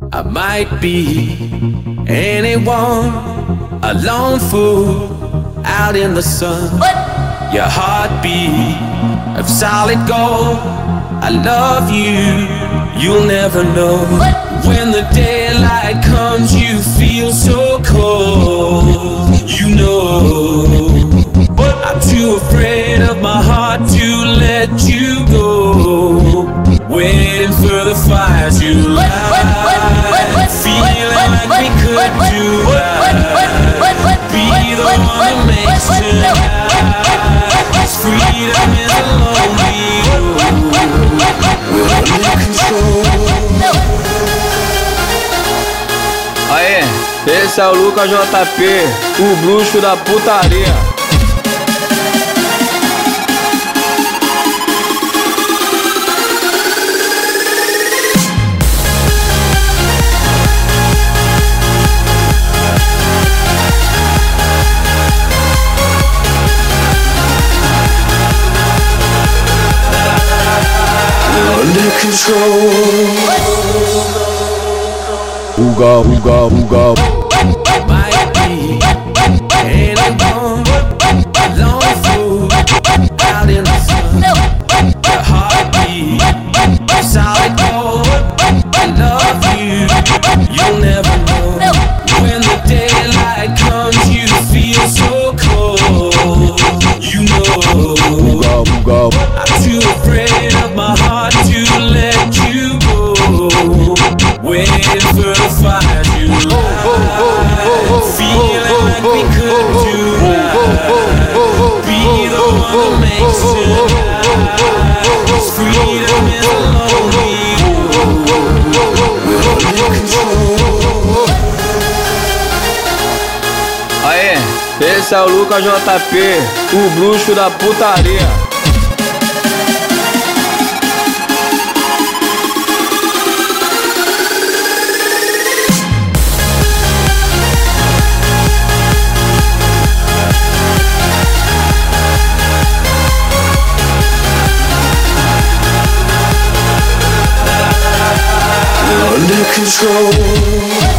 I might be anyone, a lone fool out in the sun. Your heartbeat of solid gold. I love you, you'll never know. When the daylight comes, you feel so cold. You know, I'm too afraid of my heart to let you go. Waiting for the fire to light, feeling like we could do right. Be the one who makes tonight. Freedom is a lonely road. We're in control. Aê, esse é o Lucas JP, o bruxo da putaria. Under control. Uga, uga, uga. Might be anyone, a lone fool out in the sun. Your heartbeat of solid gold. I love you, you'll never know. When the daylight comes, you feel so cold. You know, Uga, uga. I'm too afraid of my heart to let you go. Waiting for the fire to light, feeling like we could do right. Be the one who makes tonight. Freedom is a lonely road. We're in control. Aê, esse é o Lucas JP, o bruxo da putaria. Under control.